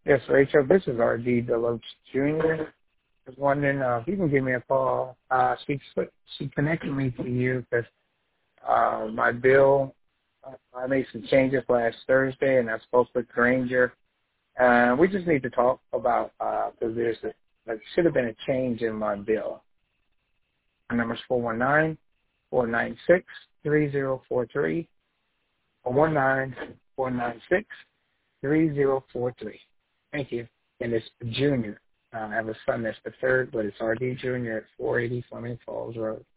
Yes, Rachel, this is R.D. Deloach Jr. I was wondering if you can give me a call. She connected me to you because my bill, I made some changes last Thursday, and I spoke with Granger. We just need to talk about, because there should have been a change in my bill. My number is 419-496-3043, 419-496-3043. Thank you. And it's Junior. I have a son that's the third, but it's RD Junior at 480 Fleming Falls Road.